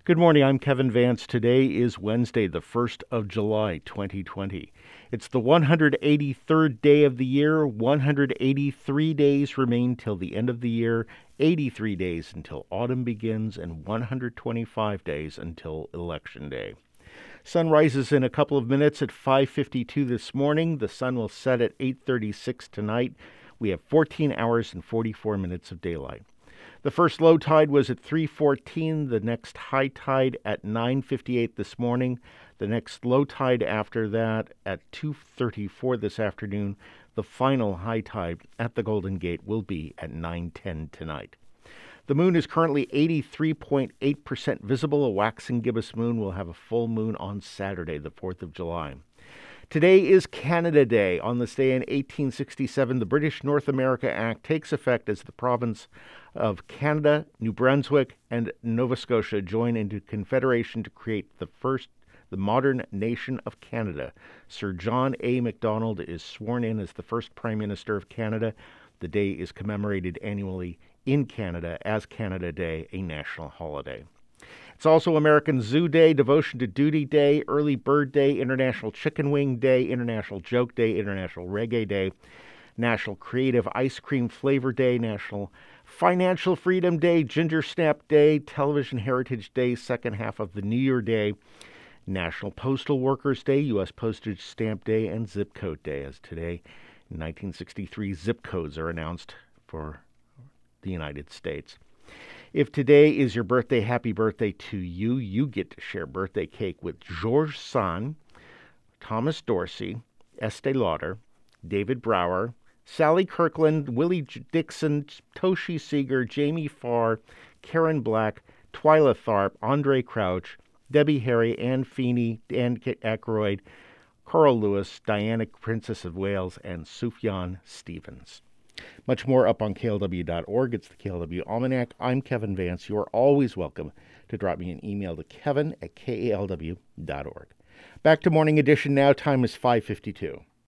Good morning, I'm Kevin Vance. Today is Wednesday, the 1st of July, 2020. It's the 183rd day of the year. 183 days remain till the end of the year, 83 days until autumn begins, and 125 days until Election Day. Sun rises in a couple of minutes at 5:52 this morning. The sun will set at 8:36 tonight. We have 14 hours and 44 minutes of daylight. The first low tide was at 3:14, the next high tide at 9:58 this morning, the next low tide after that at 2:34 this afternoon. The final high tide at the Golden Gate will be at 9:10 tonight. The moon is currently 83.8% visible. A waxing gibbous moon will have a full moon on Saturday, the 4th of July. Today is Canada Day. On this day in 1867, the British North America Act takes effect as the province of Canada, New Brunswick, and Nova Scotia join into confederation to create the modern nation of Canada. Sir John A. Macdonald is sworn in as the first Prime Minister of Canada. The day is commemorated annually in Canada as Canada Day, a national holiday. It's also American Zoo Day, Devotion to Duty Day, Early Bird Day, International Chicken Wing Day, International Joke Day, International Reggae Day, National Creative Ice Cream Flavor Day, National Financial Freedom Day, Ginger Snap Day, Television Heritage Day, second half of the New Year Day, National Postal Workers Day, U.S. Postage Stamp Day, and Zip Code Day, as today, in 1963, zip codes are announced for the United States. If today is your birthday, happy birthday to you. You get to share birthday cake with George Sand, Thomas Dorsey, Estee Lauder, David Brower, Sally Kirkland, Willie Dixon, Toshi Seeger, Jamie Farr, Karen Black, Twyla Tharp, Andre Crouch, Debbie Harry, Anne Feeney, Dan Aykroyd, Carl Lewis, Diana, Princess of Wales, and Sufjan Stevens. Much more up on KLW.org. It's the KLW Almanac. I'm Kevin Vance. You're always welcome to drop me an email to kevin@kalw.org. Back to Morning Edition now. Time is 5:52.